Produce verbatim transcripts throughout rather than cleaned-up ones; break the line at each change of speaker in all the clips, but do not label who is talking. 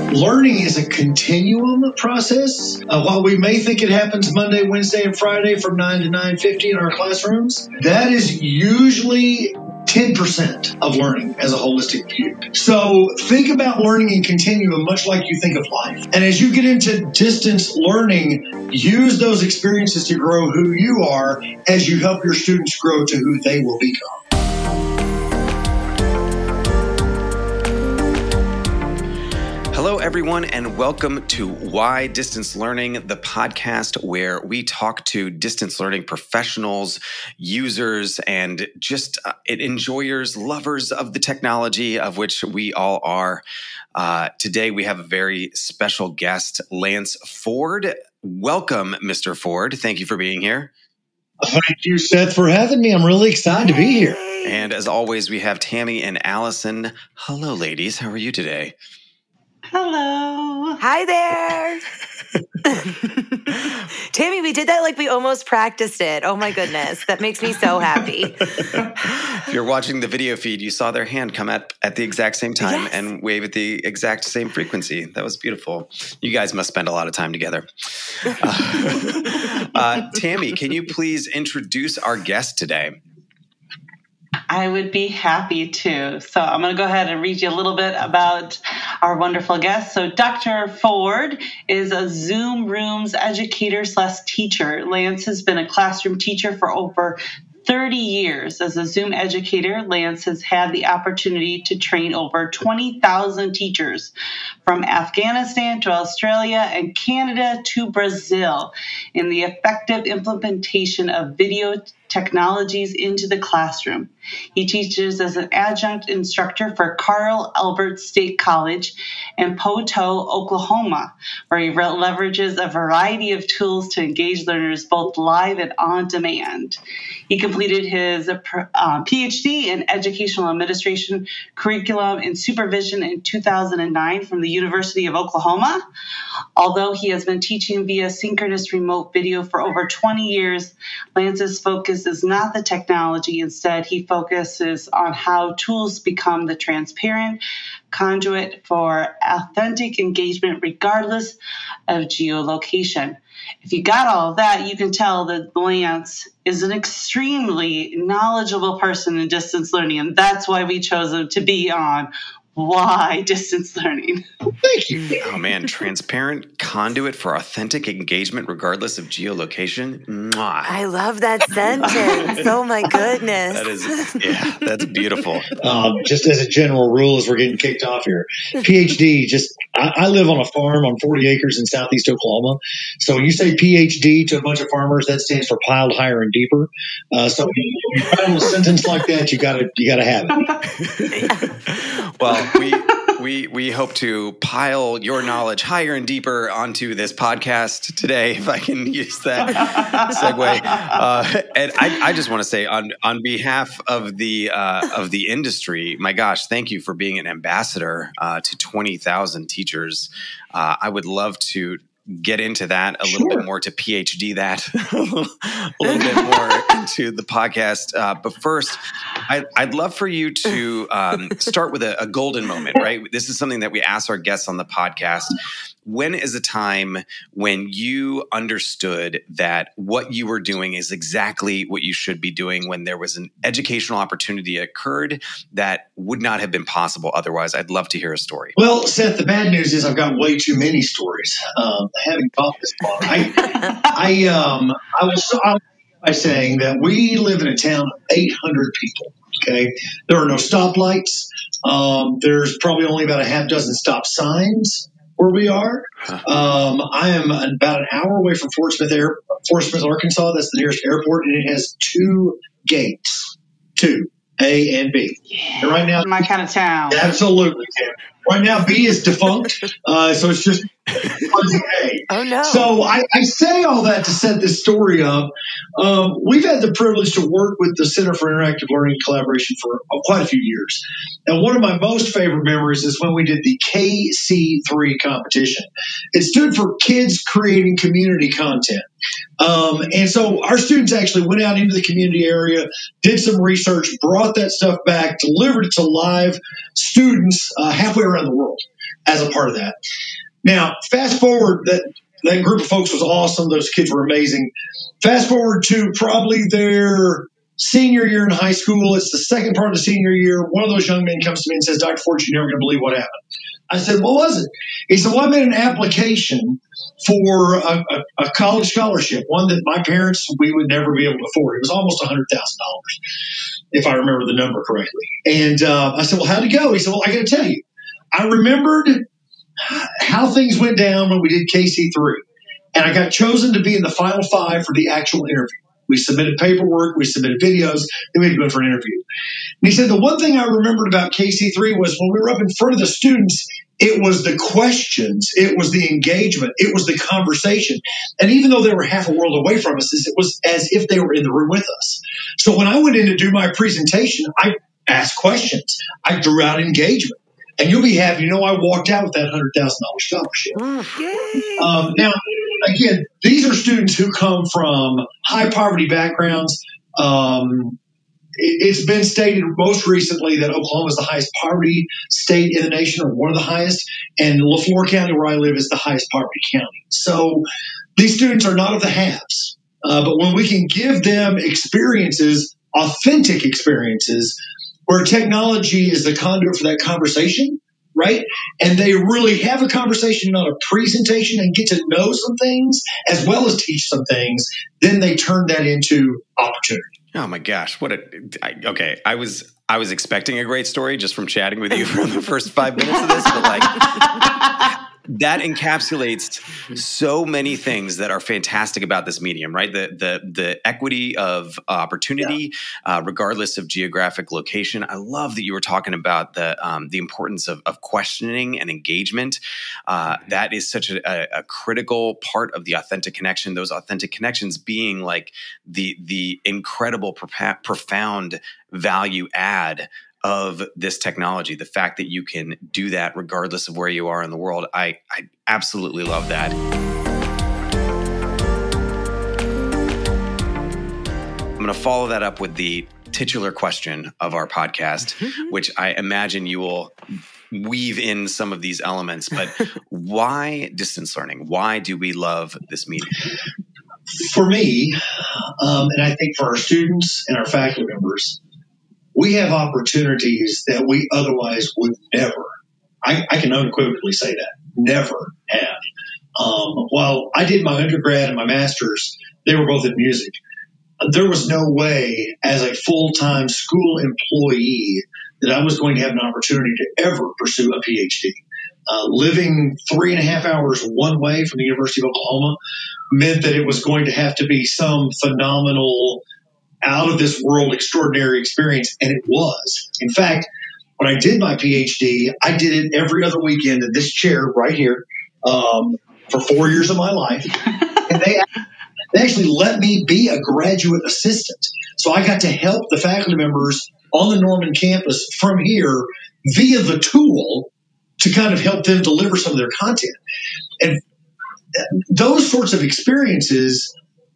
Learning is a continuum process. Uh, while we may think it happens Monday, Wednesday, and Friday from nine to nine fifty in our classrooms, that is usually ten percent of learning as a holistic view. So think about learning in continuum much like you think of life. And as you get into distance learning, use those experiences to grow who you are as you help your students grow to who they will become.
Hello, everyone, and welcome to Why Distance Learning, the podcast where we talk to distance learning professionals, users, and just uh, enjoyers, lovers of the technology, of which we all are. Uh, today, we have a very special guest, Lance Ford. Welcome, Mister Ford. Thank you for being here.
Thank you, Seth, for having me. I'm really excited to be here.
And as always, we have Tammy and Allison. Hello, ladies. How are you today?
Hello.
Hi there. Tammy, we did that like we almost practiced it. Oh my goodness. That makes me so happy.
If you're watching the video feed, you saw their hand come at, at the exact same time yes. and wave at the exact same frequency. That was beautiful. You guys must spend a lot of time together. Uh, uh, Tammy, can you please introduce our guest today?
I would be happy to. So I'm going to go ahead and read you a little bit about our wonderful guest. So Doctor Ford is a Zoom Rooms educator slash teacher. Lance has been a classroom teacher for over thirty years. As a Zoom educator, Lance has had the opportunity to train over twenty thousand teachers from Afghanistan to Australia and Canada to Brazil in the effective implementation of video technologies into the classroom. He teaches as an adjunct instructor for Carl Albert State College in Poteau, Oklahoma, where he leverages a variety of tools to engage learners both live and on demand. He completed his uh, P H D in Educational Administration, Curriculum, and Supervision in two thousand nine from the University of Oklahoma. Although he has been teaching via synchronous remote video for over twenty years, Lance's focus is not the technology. Instead, he focuses on how tools become the transparent conduit for authentic engagement regardless of geolocation. If you got all of that, you can tell that Lance is an extremely knowledgeable person in distance learning, and that's why we chose him to be on Why Distance Learning.
Thank you.
Oh, man. Transparent conduit for authentic engagement regardless of geolocation. Mwah.
I love that sentence. Oh, my goodness.
That is, yeah, that's beautiful.
Um, just as a general rule, as we're getting kicked off here, P H D, just I, I live on a farm on forty acres in southeast Oklahoma. So when you say P H D to a bunch of farmers, that stands for piled higher and deeper. Uh, so when you title a sentence like that, you gotta you gotta have it.
Well, we we we hope to pile your knowledge higher and deeper onto this podcast today, if I can use that segue. Uh, and I, I just want to say, on on behalf of the uh, of the industry, my gosh, thank you for being an ambassador uh, to twenty thousand teachers. Uh, I would love to get into that a little
sure.
bit more, to P H D that a little bit more into the podcast. Uh, but first, I, I'd love for you to um, start with a, a golden moment, right? This is something that we ask our guests on the podcast. When is a time when you understood that what you were doing is exactly what you should be doing, when there was an educational opportunity occurred that would not have been possible otherwise? I'd love to hear a story.
Well, Seth, the bad news is I've got way too many stories. Um, I haven't got this long. I, I, um, I was by saying that we live in a town of eight hundred people. Okay, there are no stoplights. Um, there's probably only about a half dozen stop signs where we are. Um, I am about an hour away from Fort Smith, Air, Fort Smith, Arkansas. That's the nearest airport, and it has two gates, two, A and B.
Yeah,
and right now,
my kind of town.
Absolutely. Right now, B is defunct, uh, so it's just A.
Oh, no.
So I, I say all that to set this story up. Um, we've had the privilege to work with the Center for Interactive Learning and Collaboration for uh, quite a few years. And one of my most favorite memories is when we did the K C three competition. It stood for Kids Creating Community Content. Um, and so our students actually went out into the community area, did some research, brought that stuff back, delivered it to live students uh, halfway around the world. as a part of that. Now, fast forward, that, that group of folks was awesome. Those kids were amazing. Fast forward to probably their senior year in high school. It's the second part of the senior year. One of those young men comes to me and says, Doctor Ford, you're never going to believe what happened. I said, what was it? He said, well, I made an application for a, a, a college scholarship, one that my parents, we would never be able to afford. It was almost one hundred thousand dollars, if I remember the number correctly. And uh, I said, well, how'd it go? He said, well, I got to tell you, I remembered how things went down when we did K C three. And I got chosen to be in the final five for the actual interview. We submitted paperwork, we submitted videos, then we had to go for an interview. And he said, the one thing I remembered about K C three was when we were up in front of the students, it was the questions, it was the engagement, it was the conversation. And even though they were half a world away from us, it was as if they were in the room with us. So when I went in to do my presentation, I asked questions. I drew out engagement. And you'll be happy to know I walked out with that one hundred thousand dollars scholarship.
Yay.
Um, now, again, these are students who come from high poverty backgrounds. Um, it, it's been stated most recently that Oklahoma is the highest poverty state in the nation, or one of the highest, and LaFleur County, where I live, is the highest poverty county. So these students are not of the haves. Uh, but when we can give them experiences, authentic experiences, where technology is the conduit for that conversation, right? And they really have a conversation, not a presentation, and get to know some things as well as teach some things, then they turn that into opportunity.
Oh my gosh. What a, I, okay. I was, I was expecting a great story just from chatting with you for the first five minutes of this, but like that encapsulates so many things that are fantastic about this medium, right? The the the equity of opportunity, yeah. uh, regardless of geographic location. I love that you were talking about the um, the importance of, of questioning and engagement. Uh, that is such a, a, a critical part of the authentic connection. Those authentic connections being like the the incredible, propa- profound value add of this technology, the fact that you can do that regardless of where you are in the world. I, I absolutely love that. I'm going to follow that up with the titular question of our podcast, which I imagine you will weave in some of these elements. But why distance learning? Why do we love this medium?
For me, um, and I think for our students and our faculty members, we have opportunities that we otherwise would never, I, I can unequivocally say that, never have. Um, while I did my undergrad and my master's, they were both in music. There was no way as a full-time school employee that I was going to have an opportunity to ever pursue a P H D. Uh, living three and a half hours one way from the University of Oklahoma meant that it was going to have to be some phenomenal, out of this world, extraordinary experience. And it was. In fact, when I did my P H D, I did it every other weekend in this chair right here um, for four years of my life. And they, they actually let me be a graduate assistant. So I got to help the faculty members on the Norman campus from here via the tool to kind of help them deliver some of their content. And those sorts of experiences,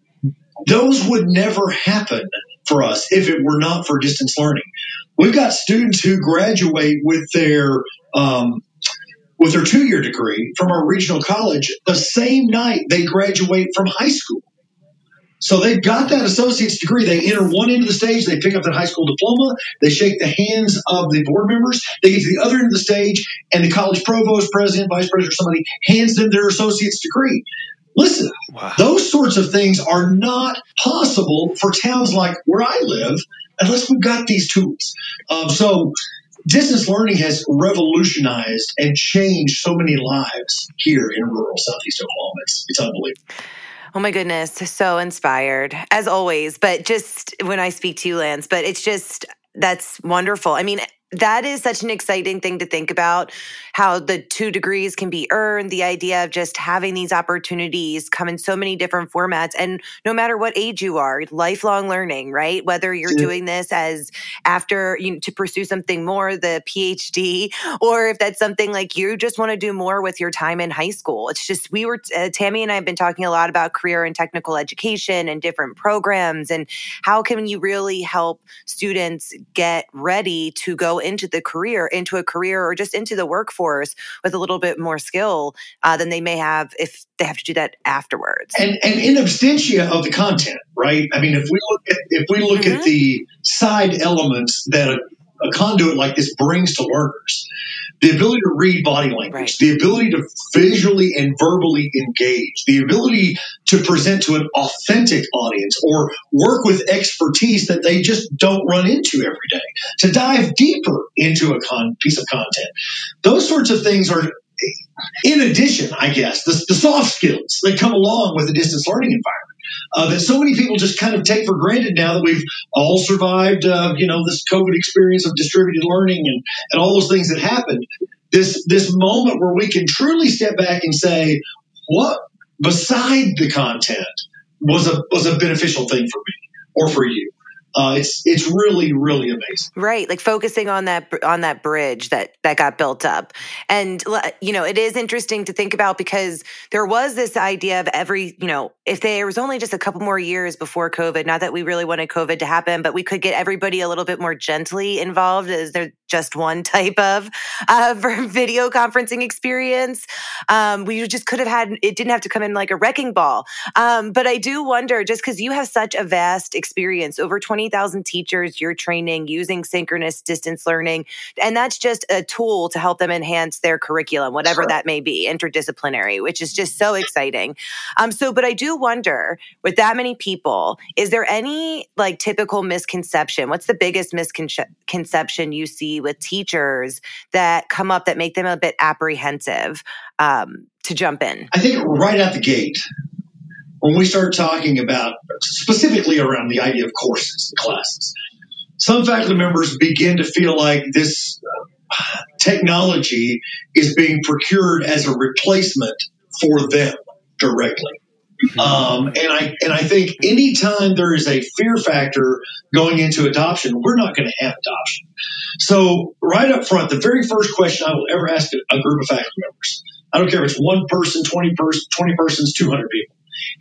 those would never happen for us if it were not for distance learning. We've got students who graduate with their um, with their two-year degree from our regional college the same night they graduate from high school. So they've got that associate's degree. They enter one end of the stage. They pick up their high school diploma. They shake the hands of the board members. They get to the other end of the stage, and the college provost, president, vice president, or somebody hands them their associate's degree. Listen, wow. Those sorts of things are not possible for towns like where I live unless we've got these tools. Um, so distance learning has revolutionized and changed so many lives here in rural Southeast Oklahoma. It's, it's unbelievable.
Oh my goodness, so inspired, as always. But just when I speak to you, Lance, but it's just, that's wonderful. I mean, that is such an exciting thing to think about, how the two degrees can be earned, the idea of just having these opportunities come in so many different formats. And no matter what age you are, lifelong learning, right? Whether you're doing this as after you know, to pursue something more, the P H D, or if that's something like you just want to do more with your time in high school. It's just, we were, uh, Tammy and I have been talking a lot about career and technical education and different programs and how can you really help students get ready to go into the career, into a career or just into the workforce with a little bit more skill uh, than they may have if they have to do that afterwards.
And, and in absentia of the content, right? I mean, if we look at, if we look mm-hmm. at the side elements that a, a conduit like this brings to learners, the ability to read body language, right. the ability to visually and verbally engage, the ability to present to an authentic audience or work with expertise that they just don't run into every day, to dive deeper into a con- piece of content. Those sorts of things are, in addition, I guess, the, the soft skills that come along with a distance learning environment. Uh, that so many people just kind of take for granted now that we've all survived, uh, you know, this COVID experience of distributed learning and, and all those things that happened. This this moment where we can truly step back and say, what beside the content was a was a beneficial thing for me or for you. Uh, it's it's really, really amazing.
Right. Like focusing on that on that bridge that, that got built up. And, you know, it is interesting to think about because there was this idea of every, you know, if there was only just a couple more years before COVID, not that we really wanted COVID to happen, but we could get everybody a little bit more gently involved as there just one type of uh, video conferencing experience. Um, we just could have had, it didn't have to come in like a wrecking ball. Um, but I do wonder, just because you have such a vast experience, over twenty thousand teachers you're training using synchronous distance learning, and that's just a tool to help them enhance their curriculum, whatever sure. that may be, interdisciplinary, which is just so exciting. Um, so, but I do wonder, with that many people, is there any like typical misconception? What's the biggest misconception you see with teachers that come up that make them a bit apprehensive um, to jump in?
I think right out the gate, when we start talking about specifically around the idea of courses and classes, some faculty members begin to feel like this uh, technology is being procured as a replacement for them directly. Um, and I and I think anytime there is a fear factor going into adoption, we're not going to have adoption. So right up front, the very first question I will ever ask a group of faculty members, I don't care if it's one person, twenty person, twenty persons, two hundred people.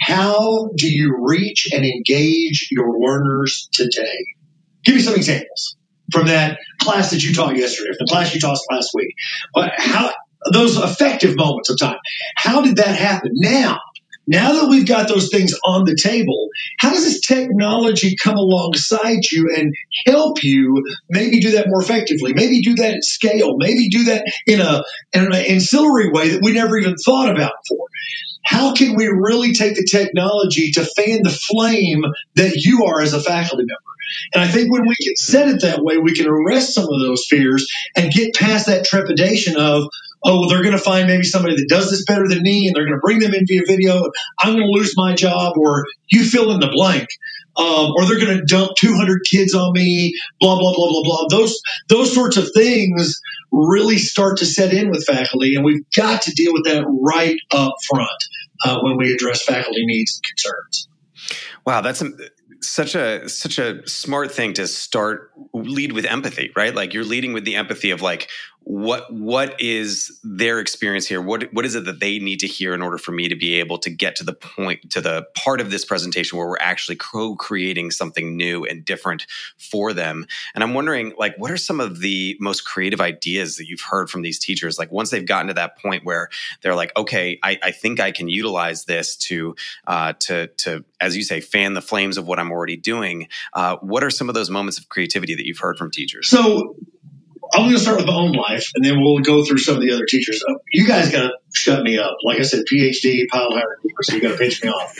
How do you reach and engage your learners today? Give me some examples from that class that you taught yesterday, from the class you taught last week. But how those effective moments of time, how did that happen? Now, now that we've got those things on the table, how does this technology come alongside you and help you maybe do that more effectively? Maybe do that at scale. Maybe do that in a in an ancillary way that we never even thought about before. How can we really take the technology to fan the flame that you are as a faculty member? And I think when we can set it that way, we can arrest some of those fears and get past that trepidation of, oh, well, they're going to find maybe somebody that does this better than me, and they're going to bring them in via video, and I'm going to lose my job, or you fill in the blank, um, or they're going to dump two hundred kids on me, blah, blah, blah, blah, blah. Those, those sorts of things really start to set in with faculty, and we've got to deal with that right up front uh, when we address faculty needs and concerns.
Wow, that's a, such a such a smart thing to start, lead with empathy, right? Like you're leading with the empathy of like, what what is their experience here? What what is it that they need to hear in order for me to be able to get to the point, to the part of this presentation where we're actually co-creating something new and different for them? And I'm wondering, like, what are some of the most creative ideas that you've heard from these teachers? Like once they've gotten to that point where they're like, okay, I, I think I can utilize this to uh, to to, as you say, fan the flames of what I'm already doing. Uh, what are some of those moments of creativity that you've heard from teachers?
So I'm going to start with my own life, and then we'll go through some of the other teachers. You guys got to shut me up. Like I said, P H D, pile higher, so you got to pinch me off.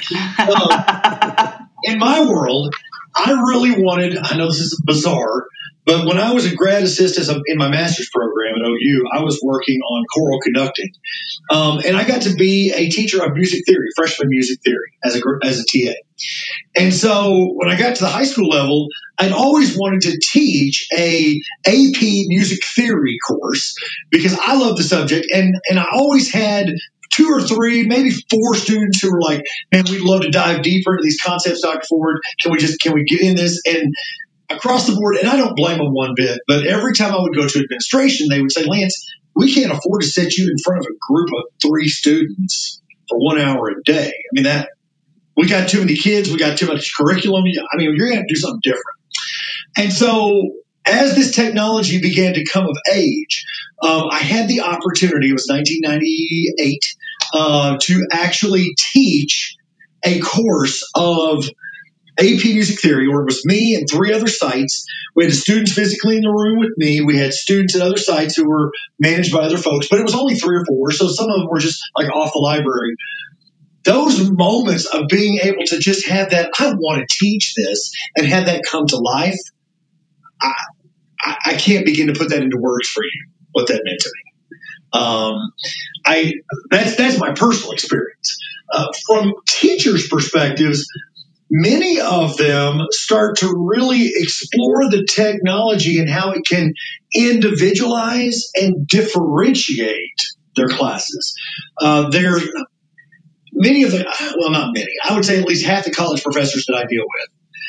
Um, in my world, I really wanted, I know this is bizarre, but when I was a grad assistant in my master's program at O U, I was working on choral conducting. Um, and I got to be a teacher of music theory, freshman music theory, as a as a T A. And so when I got to the high school level, I'd always wanted to teach a A P music theory course because I love the subject. And, and I always had two or three, maybe four students who were like, man, we'd love to dive deeper into these concepts, Doctor Ford. Can we just, can we get in this? And across the board, and I don't blame them one bit, but every time I would go to administration, they would say, Lance, we can't afford to set you in front of a group of three students for one hour a day. I mean, that, we got too many kids, we got too much curriculum. I mean, you're going to have to do something different. And so as this technology began to come of age, um, I had the opportunity, it was nineteen ninety-eight, uh, to actually teach a course of A P Music Theory, where it was me and three other sites. We had the students physically in the room with me. We had students at other sites who were managed by other folks, but it was only three or four, so some of them were just like off the library. Those moments of being able to just have that, I want to teach this, and have that come to life, I, I, I can't begin to put that into words for you, what that meant to me. Um, I that's that's my personal experience. Uh, from teachers' perspectives, many of them start to really explore the technology and how it can individualize and differentiate their classes. Uh, they're Many of the, well, not many, I would say at least half the college professors that I deal with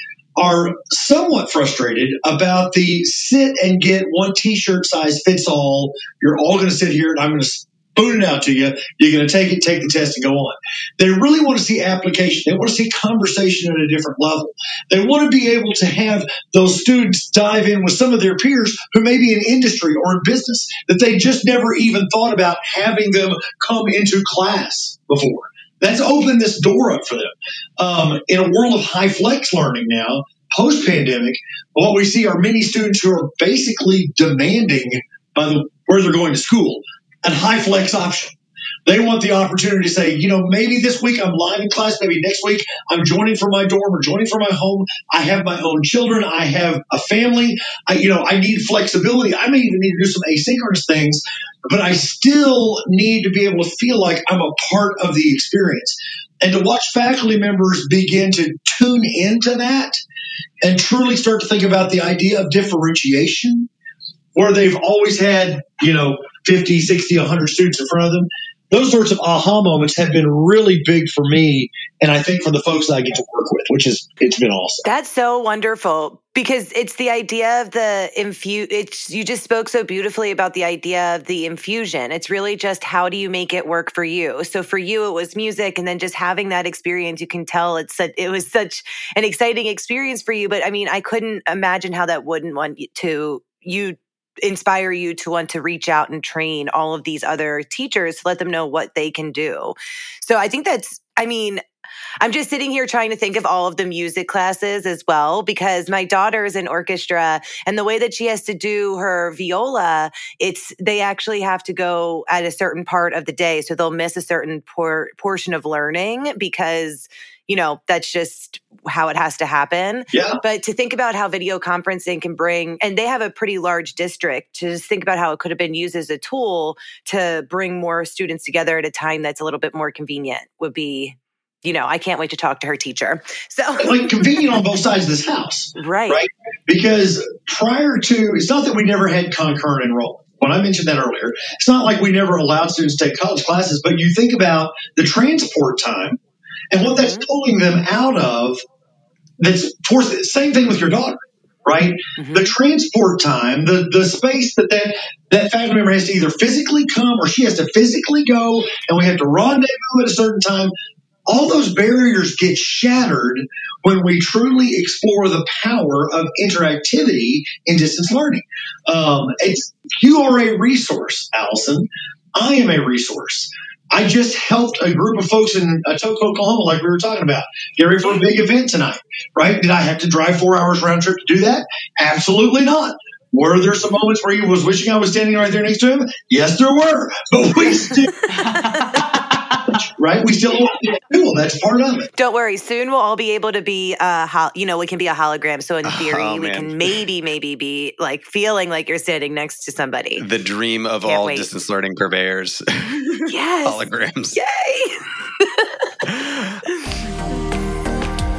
are somewhat frustrated about the sit and get one t-shirt size fits all. You're all going to sit here and I'm going to spoon it out to you. You're going to take it, take the test, and go on. They really want to see application. They want to see conversation at a different level. They want to be able to have those students dive in with some of their peers who may be in industry or in business that they just never even thought about having them come into class before. That's opened this door up for them. Um, in a world of high flex learning now, post-pandemic, what we see are many students who are basically demanding by the, where they're going to school a high flex option. They want the opportunity to say, you know, maybe this week I'm live in class, maybe next week I'm joining from my dorm or joining from my home. I have my own children. I have a family. I, you know, I need flexibility. I may even need to do some asynchronous things, but I still need to be able to feel like I'm a part of the experience. And to watch faculty members begin to tune into that and truly start to think about the idea of differentiation, where they've always had, you know, fifty, sixty, one hundred students in front of them. Those sorts of aha moments have been really big for me, and I think for the folks that I get to work with, which is, it's been awesome.
That's so wonderful, because it's the idea of the infu. It's, you just spoke so beautifully about the idea of the infusion. It's really just, how do you make it work for you? So for you, it was music, and then just having that experience, you can tell it's such, it was such an exciting experience for you. But I mean, I couldn't imagine how that wouldn't want to you. inspire you to want to reach out and train all of these other teachers to let them know what they can do. So I think that's, I mean, I'm just sitting here trying to think of all of the music classes as well, because my daughter is in orchestra, and the way that she has to do her viola, it's, they actually have to go at a certain part of the day. So they'll miss a certain por- portion of learning because, you know, that's just how it has to happen.
Yeah.
But to think about how video conferencing can bring, and they have a pretty large district, to just think about how it could have been used as a tool to bring more students together at a time that's a little bit more convenient would be, you know, I can't wait to talk to her teacher. So
like convenient on both sides of this house.
Right.
Right. Because prior to, it's not that we never had concurrent enrollment. When I mentioned that earlier, it's not like we never allowed students to take college classes, but you think about the transport time and what that's pulling them out of. That's towards the same thing with your daughter, right? Mm-hmm. The transport time, the the space that, that that faculty member has to either physically come or she has to physically go, and we have to rendezvous at a certain time. All those barriers get shattered when we truly explore the power of interactivity in distance learning. Um, it's, you are a resource, Allison. I am a resource. I just helped a group of folks in Atoka, Oklahoma, like we were talking about, get ready for a big event tonight, right? Did I have to drive four hours round trip to do that? Absolutely not. Were there some moments where you was wishing I was standing right there next to him? Yes, there were. But we still, right? We still want to be cool. That's part of it.
Don't worry. Soon we'll all be able to be, uh, ho- you know, we can be a hologram. So in theory, oh, we can maybe, maybe be like feeling like you're standing next to somebody.
The dream of Can't all wait. Distance learning purveyors.
Yes.
Holograms.
Yay.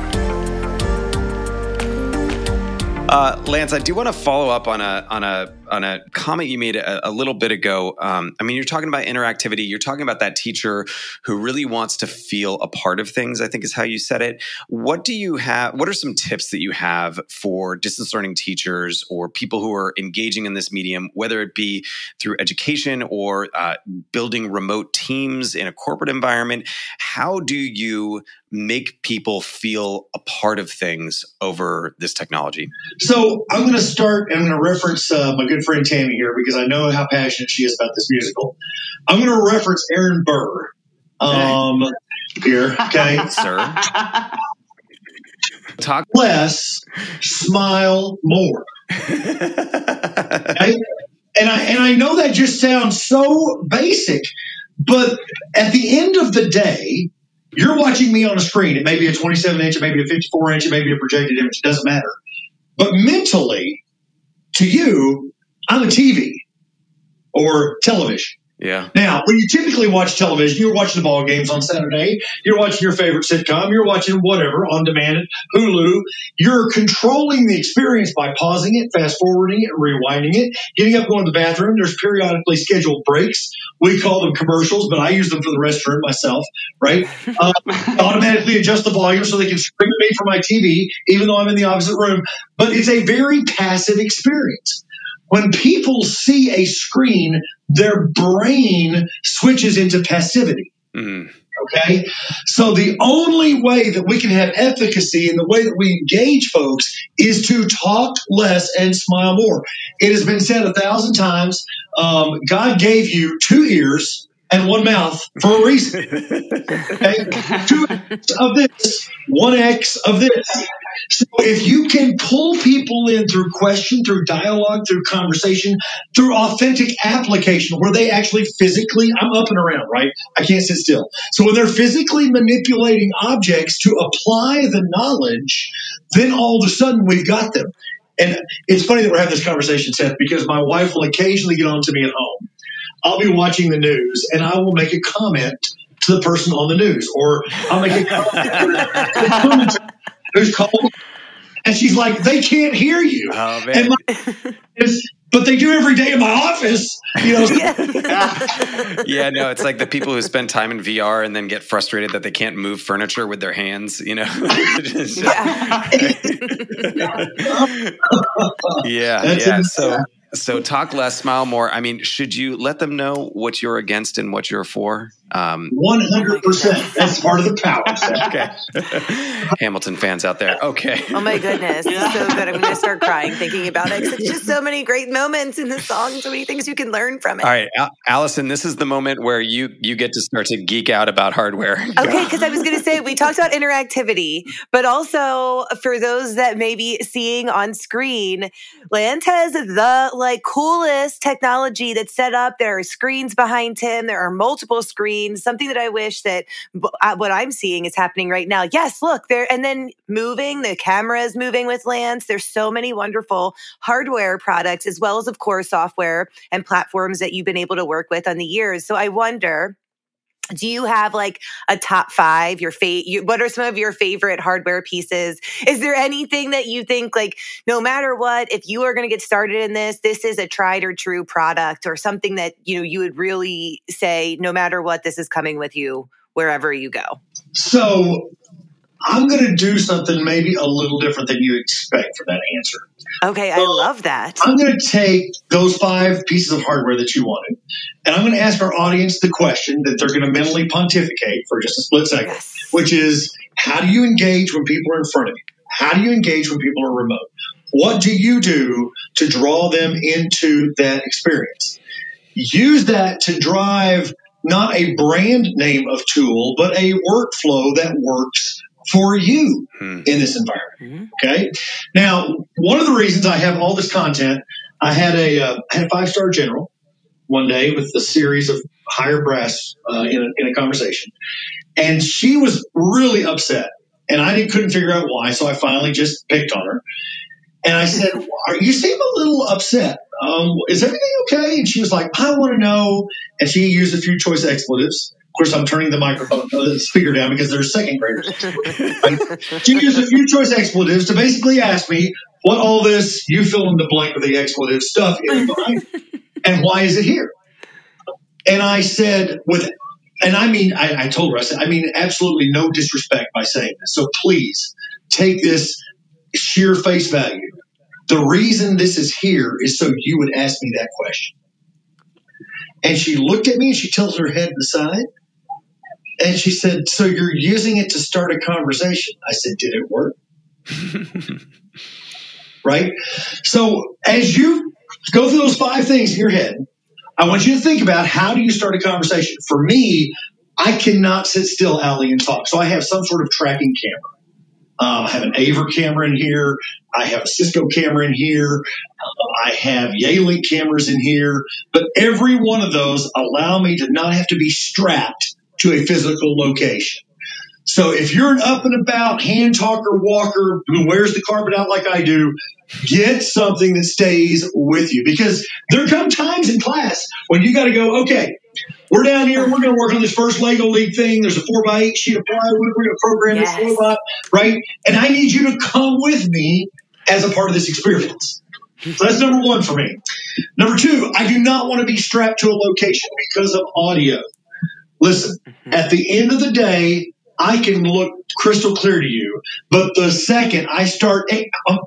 Uh, Lance, I do want to follow up on a on a on a comment you made a, a little bit ago. Um, I mean, you're talking about interactivity. You're talking about that teacher who really wants to feel a part of things, I think is how you said it. What do you have? What are some tips that you have for distance learning teachers or people who are engaging in this medium, whether it be through education or uh, building remote teams in a corporate environment? How do you make people feel a part of things over this technology?
So I'm going to start, and I'm going to reference uh, my good friend Tammy here because I know how passionate she is about this musical. I'm going to reference Aaron Burr um, here, okay?
Sir. Talk
less, smile more. Okay? And I and I know that just sounds so basic, but at the end of the day, you're watching me on a screen. It may be a twenty-seven inch, it may be a fifty-four inch, it may be a projected image. It doesn't matter. But mentally, to you, I'm a T V or television.
Yeah.
Now, when you typically watch television, you're watching the ball games on Saturday. You're watching your favorite sitcom. You're watching whatever on demand, Hulu. You're controlling the experience by pausing it, fast forwarding it, rewinding it, getting up, going to the bathroom. There's periodically scheduled breaks. We call them commercials, but I use them for the restroom myself, right? Uh, automatically adjust the volume so they can scream at me from my T V, even though I'm in the opposite room. But it's a very passive experience. When people see a screen, their brain switches into passivity. Mm. Okay? So the only way that we can have efficacy in the way that we engage folks is to talk less and smile more. It has been said a thousand times, um, God gave you two ears and one mouth for a reason. Okay? Two X of this, one X of this. So if you can pull people in through question, through dialogue, through conversation, through authentic application, where they actually physically, I'm up and around, right? I can't sit still. So when they're physically manipulating objects to apply the knowledge, then all of a sudden we've got them. And it's funny that we're having this conversation, Seth, because my wife will occasionally get on to me at home. I'll be watching the news and I will make a comment to the person on the news, or I'll make a comment to who's called, and she's like, they can't hear you.
Oh, man.
And my, but they do every day in my office. You know?
Yeah, no, it's like the people who spend time in V R and then get frustrated that they can't move furniture with their hands, you know? yeah, yeah. yeah. So, so talk less, smile more. I mean, should you let them know what you're against and what you're for? Um,
one hundred percent. That's part of the power.
Okay. Hamilton fans out there. Okay.
Oh my goodness. Yeah. So good. I'm going to start crying thinking about it. It's just so many great moments in the song. So many things you can learn from it.
All right. Al- Allison, this is the moment where you, you get to start to geek out about hardware.
Okay. Because I was going to say, we talked about interactivity, but also for those that may be seeing on screen, Lance has the like coolest technology that's set up. There are screens behind him. There are multiple screens. Something that I wish that what I'm seeing is happening right now. Yes, look there, and then moving, the camera is moving with Lance. There's so many wonderful hardware products, as well as, of course, software and platforms that you've been able to work with on the years. So I wonder, do you have like a top five? Your fa- you, what are some of your favorite hardware pieces? Is there anything that you think like, no matter what, if you are going to get started in this, this is a tried or true product, or something that, you know, you would really say, no matter what, this is coming with you wherever you go?
So I'm going to do something maybe a little different than you expect for that answer.
Okay, I uh, love that.
I'm going to take those five pieces of hardware that you wanted, and I'm going to ask our audience the question that they're going to mentally pontificate for just a split second, yes. which is, how do you engage when people are in front of you? How do you engage when people are remote? What do you do to draw them into that experience? Use that to drive not a brand name of tool, but a workflow that works for you hmm. in this environment. Okay. Now, one of the reasons I have all this content, I had a, uh, I had a five-star general one day with a series of higher brass uh, in, a, in a conversation. And she was really upset. And I didn't, couldn't figure out why. So I finally just picked on her. And I said, you seem a little upset. Um, is everything okay? And she was like, I want to know. And she used a few choice expletives. course, I'm turning the microphone, the speaker down because they're second graders. Right? She used a few choice expletives to basically ask me what all this, you fill in the blank with the expletive stuff is behind it, and why is it here? And I said, with, and I mean, I, I told her, I said, I mean, absolutely no disrespect by saying this. So please take this sheer face value. The reason this is here is so you would ask me that question. And she looked at me and she tilted her head aside. And she said, so you're using it to start a conversation? I said, did it work? Right? So as you go through those five things in your head, I want you to think about, how do you start a conversation? For me, I cannot sit still, Allie, and talk. So I have some sort of tracking camera. Um, I have an Aver camera in here. I have a Cisco camera in here. Uh, I have Yealink cameras in here. But every one of those allow me to not have to be strapped to a physical location. So if you're an up and about hand talker walker who wears the carpet out like I do, get something that stays with you, because there come times in class when you got to go, okay, we're down here, we're going to work on this first Lego League thing. There's a four by eight sheet of plywood. We're going to program yes. this robot, right? And I need you to come with me as a part of this experience. So that's number one for me. Number two, I do not want to be strapped to a location because of audio. Listen, mm-hmm. at the end of the day, I can look crystal clear to you, but the second I start, there's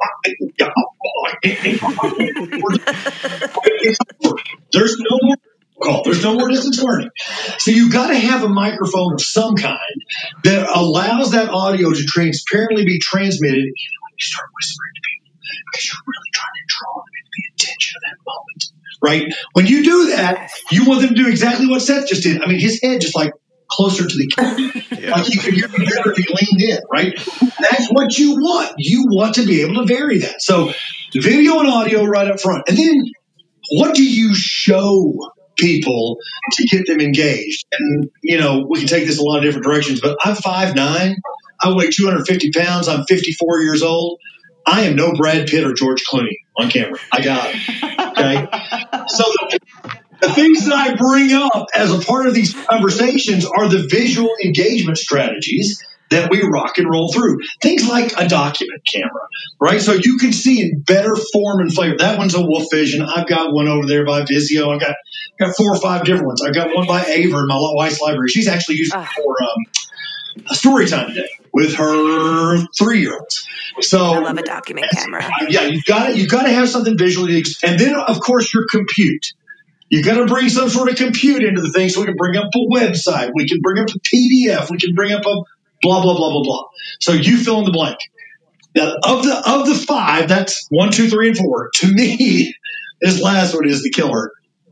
no more call. There's no more distance learning. So you've got to have a microphone of some kind that allows that audio to transparently be transmitted. You start whispering to people because you're really trying to draw them into the attention of that moment, right? When you do that, you want them to do exactly what Seth just did. I mean, his head just like closer to the camera. Yeah. Like you could hear me better if he leaned in, right? That's what you want. You want to be able to vary that. So video and audio right up front. And then what do you show people to get them engaged? And, you know, we can take this a lot of different directions, but I'm five nine. I weigh two hundred fifty pounds. I'm fifty-four years old. I am no Brad Pitt or George Clooney on camera. I got it. Okay. So the, the things that I bring up as a part of these conversations are the visual engagement strategies that we rock and roll through. Things like a document camera, right? So you can see in better form and flavor. That one's a Wolf Vision. I've got one over there by Vizio. I've got, got four or five different ones. I've got one by Aver in my wife's library. She's actually used it for um, a story time today with her three-year-olds. So
I love a document camera.
Yeah, you've got to, you've got to have something visually. And then, of course, your compute. You got to bring some sort of compute into the thing so we can bring up a website. We can bring up a P D F. We can bring up a blah, blah, blah, blah, blah. So you fill in the blank. Now, of the of the five, that's one, two, three, and four. To me, this last one is the killer.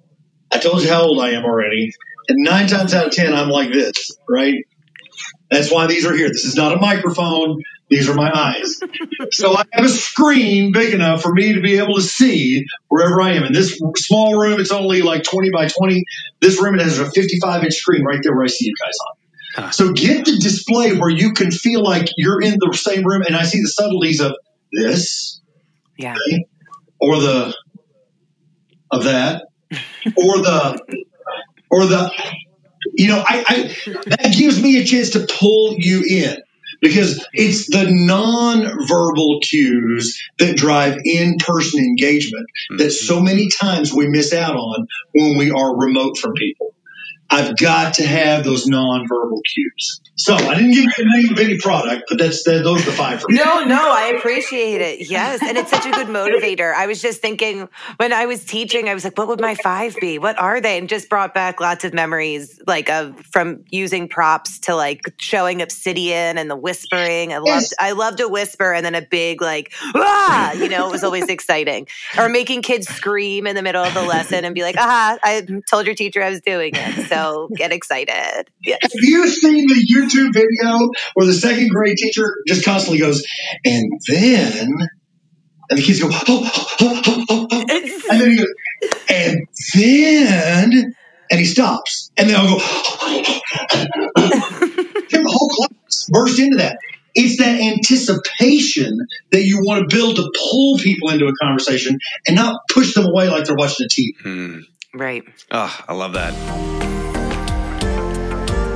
I told you how old I am already. And nine times out of ten, I'm like this, right? That's why these are here. This is not a microphone. These are my eyes. So I have a screen big enough for me to be able to see wherever I am. In this small room, it's only like twenty by twenty. This room, it has a fifty-five inch screen right there where I see you guys on. Huh. So get the display where you can feel like you're in the same room, and I see the subtleties of this,
yeah,
okay, or the of that, or the or the. You know, I, I that gives me a chance to pull you in, because it's the nonverbal cues that drive in-person engagement that so many times we miss out on when we are remote from people. I've got to have those nonverbal cues. So I didn't give you a name of any product, but that's that, those are the five for me.
No, no, I appreciate it. Yes, and it's such a good motivator. I was just thinking when I was teaching, I was like, what would my five be? What are they? And just brought back lots of memories, like of from using props to like showing Obsidian and the whispering. I loved, yes. I loved a whisper and then a big like, ah, you know, it was always exciting. Or making kids scream in the middle of the lesson and be like, aha, I told your teacher I was doing it. So get excited. Yes.
Have you seen the YouTube video where the second grade teacher just constantly goes, and then, and the kids go, oh, oh, oh, oh, oh, oh. And then he goes, and then, and he stops. And then I'll go, oh, the whole class burst into that. It's that anticipation that you want to build to pull people into a conversation and not push them away like they're watching a T V.
Hmm.
Right.
Oh, I love that.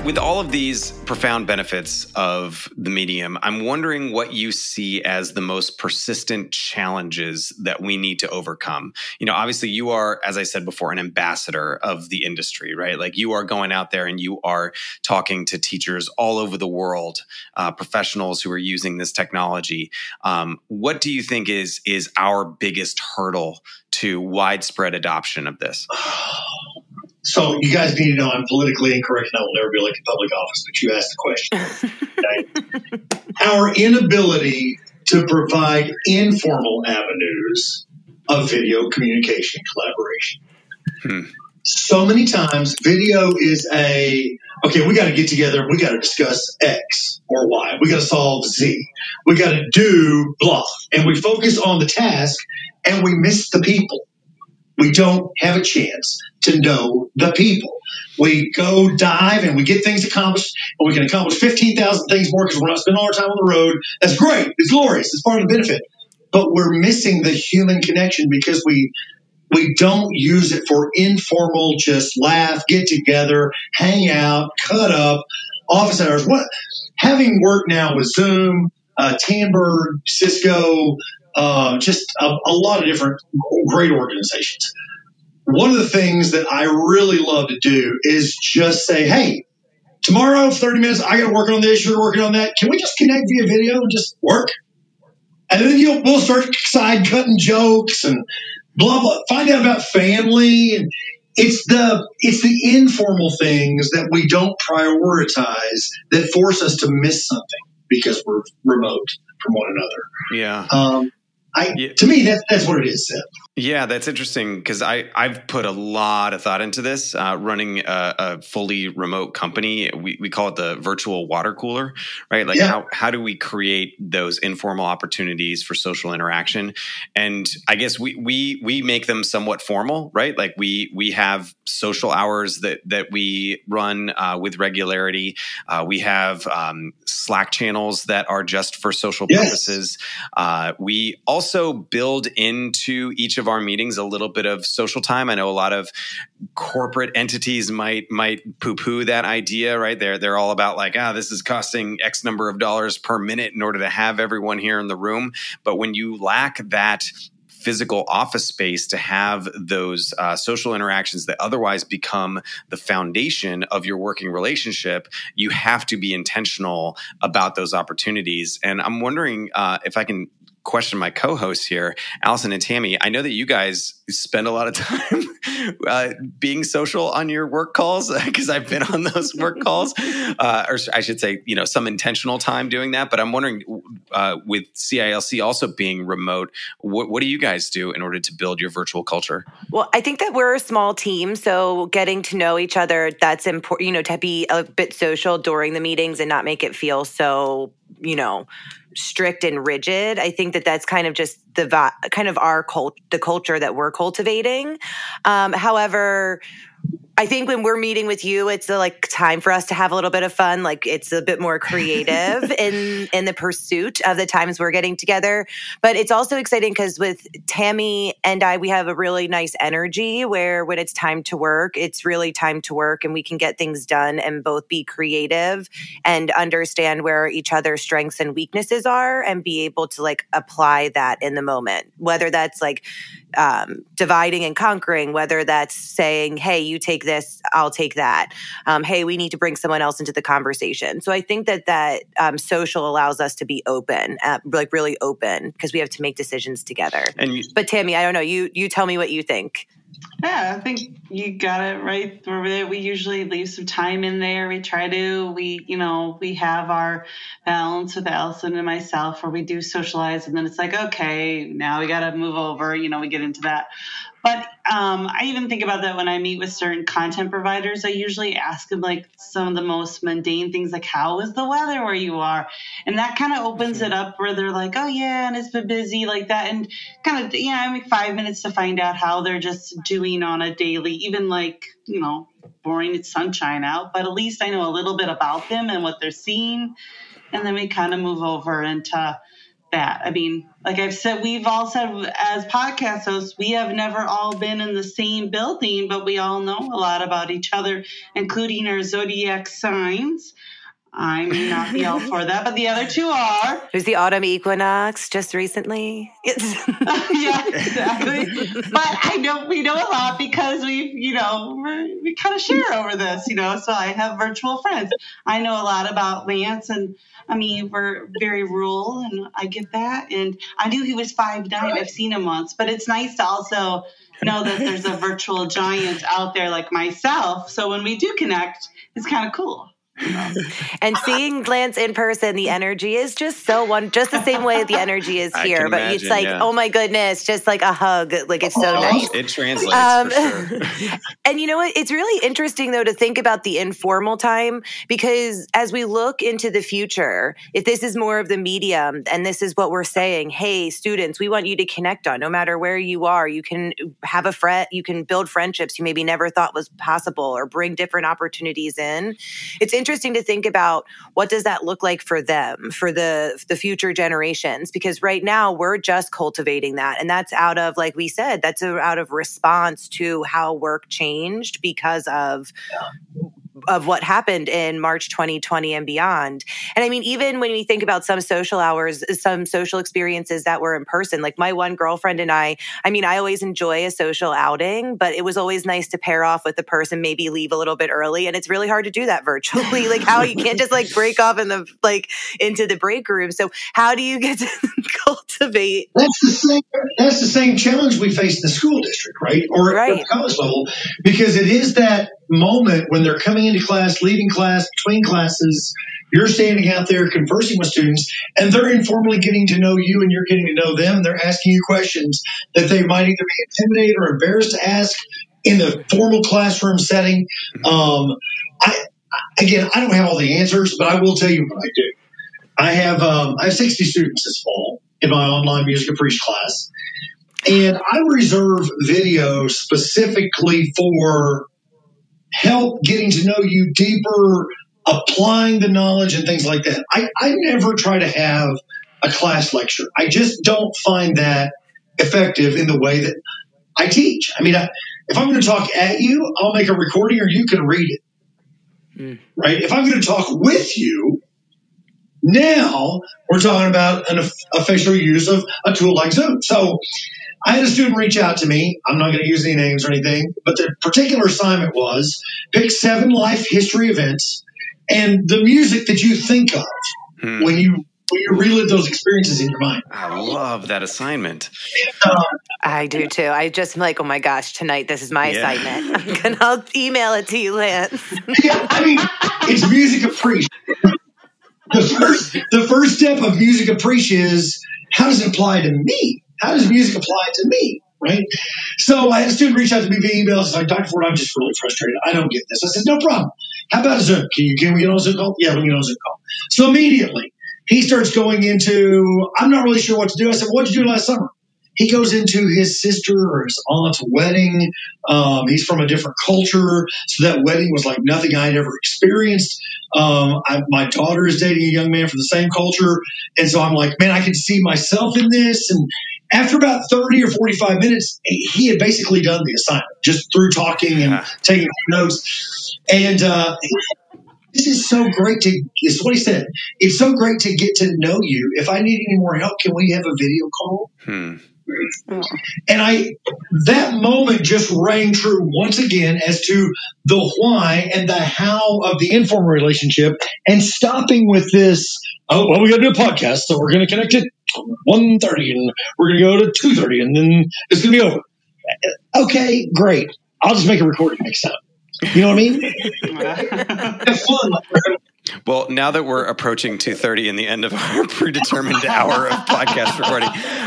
With all of these profound benefits of the medium, I'm wondering what you see as the most persistent challenges that we need to overcome. You know, obviously you are, as I said before, an ambassador of the industry, right? Like you are going out there and you are talking to teachers all over the world, uh, professionals who are using this technology. Um, what do you think is is our biggest hurdle to widespread adoption of this?
So you guys need to know I'm politically incorrect and I will never be elected public office, but you asked the question. Okay? Our inability to provide informal avenues of video communication collaboration. Hmm. So many times video is a, okay, we got to get together. We got to discuss X or Y. We got to solve Z. We got to do blah. And we focus on the task and we miss the people. We don't have a chance to know the people. We go dive and we get things accomplished, and we can accomplish fifteen thousand things more because we're not spending all our time on the road. That's great. It's glorious. It's part of the benefit. But we're missing the human connection because we we don't use it for informal, just laugh, get together, hang out, cut up, office hours. What? Having worked now with Zoom, uh, Tandberg, Cisco, Uh, just a, a lot of different great organizations. One of the things that I really love to do is just say, hey, tomorrow, thirty minutes, I got to work on this, you're working on that. Can we just connect via video and just work? And then you'll, we'll start side cutting jokes and blah, blah, find out about family. And it's the, it's the informal things that we don't prioritize that force us to miss something because we're remote from one another.
Yeah.
Um, I,
yeah.
To me, that, that's what it is, Seth.
Yeah, that's interesting because I I've put a lot of thought into this. Uh, running a, a fully remote company, we we call it the virtual water cooler, right? Like
yeah.
how how do we create those informal opportunities for social interaction? And I guess we we we make them somewhat formal, right? Like we we have social hours that that we run uh, with regularity. Uh, we have um, Slack channels that are just for social
yes.
purposes. Uh, we also build into each of of our meetings a little bit of social time. I know a lot of corporate entities might might poo-poo that idea, right? They're they're all about like, ah, this is costing X number of dollars per minute in order to have everyone here in the room. But when you lack that physical office space to have those uh, social interactions that otherwise become the foundation of your working relationship, you have to be intentional about those opportunities. And I'm wondering uh, if I can question my co-hosts here, Allison and Tammy. I know that you guys spend a lot of time uh, being social on your work calls because I've been on those work calls, uh, or I should say, you know, some intentional time doing that. But I'm wondering, uh, with C I L C also being remote, what, what do you guys do in order to build your virtual culture?
Well, I think that we're a small team, so getting to know each other, that's important, you know, to be a bit social during the meetings and not make it feel so, you know, strict and rigid. I think that that's kind of just the kind of our cult, the culture that we're cultivating. Um, however, I think when we're meeting with you, it's a, like time for us to have a little bit of fun. Like it's a bit more creative in in the pursuit of the times we're getting together. But it's also exciting because with Tammy and I, we have a really nice energy where when it's time to work, it's really time to work and we can get things done and both be creative and understand where each other's strengths and weaknesses are and be able to like apply that in the moment, whether that's like um, dividing and conquering, whether that's saying, hey, you take this, I'll take that. Um, hey, we need to bring someone else into the conversation. So I think that that um, social allows us to be open, uh, like really open, because we have to make decisions together.
And you-
but Tammy, I don't know. You you tell me what you think.
Yeah, I think you got it right. We usually leave some time in there. We try to, we, you know, we have our balance with Allison and myself where we do socialize and then it's like, okay, now we got to move over, you know, we get into that. But um, I even think about that when I meet with certain content providers. I usually ask them like some of the most mundane things, like how is the weather where you are? And that kind of opens it up where they're like, oh yeah, and it's been busy like that. And kind of, yeah, I mean, five minutes to find out how they're just doing on a daily, even like, you know, boring, it's sunshine out, but at least I know a little bit about them and what they're seeing. And then we kind of move over into that. I mean, like I've said, we've all said as podcast hosts, we have never all been in the same building, but we all know a lot about each other, including our zodiac signs. I may not be all for that, but the other two are.
It was the autumn equinox just recently.
Yeah, exactly. But I know we know a lot because we, you know, we're, we kind of share over this, you know. So I have virtual friends. I know a lot about Lance, and I mean, we're very rural, and I get that. And I knew he was five nine. I've seen him once, but it's nice to also know that there's a virtual giant out there like myself. So when we do connect, it's kind of cool.
And seeing Lance in person, the energy is just so one, just the same way the energy is here. But imagine, it's like, yeah. oh my goodness, just like a hug. Like it's so nice.
It translates um, for sure.
And you know what? It's really interesting though to think about the informal time, because as we look into the future, if this is more of the medium and this is what we're saying, hey, students, we want you to connect on no matter where you are. You can have a friend, you can build friendships you maybe never thought was possible or bring different opportunities in. It's interesting to think about what does that look like for them, for the the future generations, because right now we're just cultivating that. And that's out of, like we said, that's a, out of response to how work changed because of of what happened in March twenty twenty and beyond. And I mean, even when we think about some social hours, some social experiences that were in person, like my one girlfriend and I, I mean, I always enjoy a social outing, but it was always nice to pair off with the person, maybe leave a little bit early. And it's really hard to do that virtually. Like how you can't just like break off in the, like into the break room. So how do you get to cultivate?
That's the same, that's the same challenge we face in the school district, right? Or
right.
at the college level, because it is that moment when they're coming into class, leaving class, between classes, you're standing out there conversing with students, and they're informally getting to know you and you're getting to know them. And they're asking you questions that they might either be intimidated or embarrassed to ask in the formal classroom setting. Um, I, again, I don't have all the answers, but I will tell you what I do. I have, um, I have sixty students this fall in my online music appreciation class, and I reserve videos specifically for help getting to know you deeper, applying the knowledge and things like that. I, I never try to have a class lecture. I just don't find that effective in the way that I teach. I mean, I, if I'm going to talk at you, I'll make a recording or you can read it, mm. right? If I'm going to talk with you, now we're talking about an official use of a tool like Zoom. So I had a student reach out to me. I'm not going to use any names or anything, but the particular assignment was pick seven life history events and the music that you think of hmm. when you when you relive those experiences in your mind.
I love that assignment.
And, uh, I do too. I just am like, oh my gosh, tonight this is my yeah. assignment. I'm gonna I'll email it to you, Lance.
Yeah, I mean, it's music appreciation. The first, the first step of music appreciation is how does it apply to me? How does music apply to me, right? So I had a student reach out to me via email. It's like, Doctor Ford, I'm just really frustrated. I don't get this. I said, no problem. How about a Zoom? Can you can we get on a Zoom call? Yeah, we can get on a Zoom call. So immediately he starts going into, I'm not really sure what to do. I said, what did you do last summer? He goes into his sister or his aunt's wedding. Um, he's from a different culture, so that wedding was like nothing I'd ever experienced. Um, I, my daughter is dating a young man from the same culture, and so I'm like, man, I can see myself in this. And after about thirty or forty-five minutes, he had basically done the assignment just through talking and yeah. taking notes. And uh, this is so great to, this is what he said. It's so great to get to know you. If I need any more help, can we have a video call?
Hmm.
And I, that moment just rang true once again as to the why and the how of the informal relationship, and stopping with this, oh, well, we got to do a podcast, so we're going to connect at one thirty and we're going to go to two thirty and then it's going to be over. Okay, great. I'll just make a recording next time. You know what I mean? Have fun.
Well, now that we're approaching two thirty and the end of our predetermined hour of podcast recording,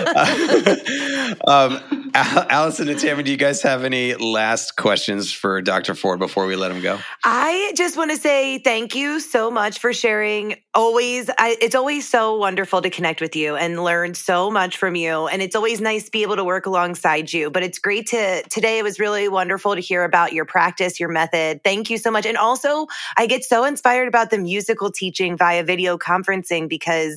uh, um, Allison and Tammy, do you guys have any last questions for Doctor Ford before we let him go?
I just want to say thank you so much for sharing. Always, I, it's always so wonderful to connect with you and learn so much from you. And it's always nice to be able to work alongside you. But it's great to, today it was really wonderful to hear about your practice, your method. Thank you so much. And also, I get so inspired about the musical teaching via video conferencing, because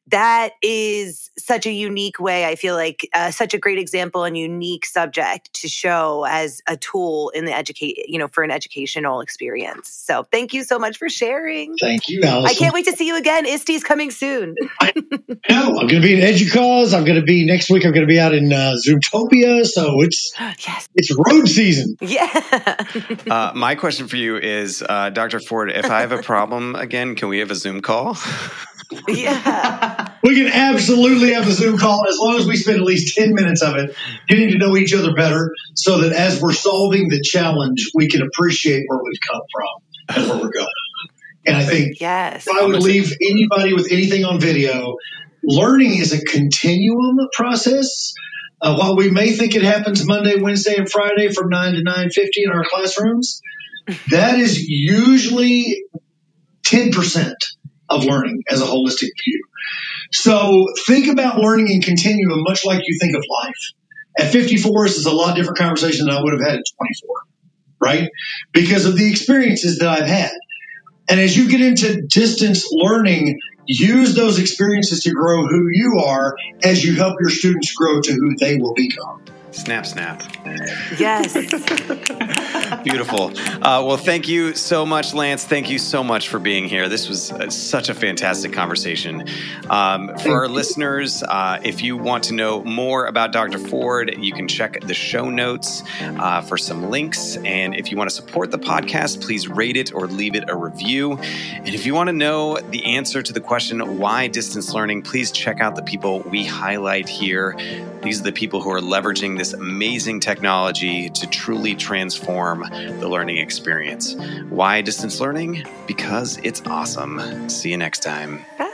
that is such a unique way. I feel like uh, such a great example and unique subject to show as a tool in the educate, you know, for an educational experience. So thank you so much for sharing.
Thank you, Allison.
I can't wait to see you again. I S T E's coming soon.
I know. I'm going to be in EDUCAUSE. I'm going to be next week. I'm going to be out in uh, Zoomtopia. So it's
yes.
it's road season.
Yeah.
uh, my question for you is, uh, Doctor Ford, if I have a problem again, can we have a Zoom call?
Yeah.
We can absolutely have a Zoom call as long as we spend at least ten minutes of it getting to know each other better so that as we're solving the challenge, we can appreciate where we've come from and where we're going. And I think
yes.
if I would leave anybody with anything on video, learning is a continuum process. Uh, while we may think it happens Monday, Wednesday, and Friday from nine to nine fifty in our classrooms, that is usually ten percent of learning as a holistic view. So think about learning in continuum much like you think of life. At fifty-four, this is a lot different conversation than I would have had at twenty-four, right? Because of the experiences that I've had. And as you get into distance learning, use those experiences to grow who you are as you help your students grow to who they will become.
Snap, snap.
Yes.
Beautiful. Uh, well, thank you so much, Lance. Thank you so much for being here. This was uh, such a fantastic conversation. Um, for our listeners, uh, if you want to know more about Doctor Ford, you can check the show notes uh, for some links. And if you want to support the podcast, please rate it or leave it a review. And if you want to know the answer to the question, why distance learning, please check out the people we highlight here. These are the people who are leveraging this amazing technology to truly transform the learning experience. Why distance learning? Because it's awesome. See you next time.
Bye.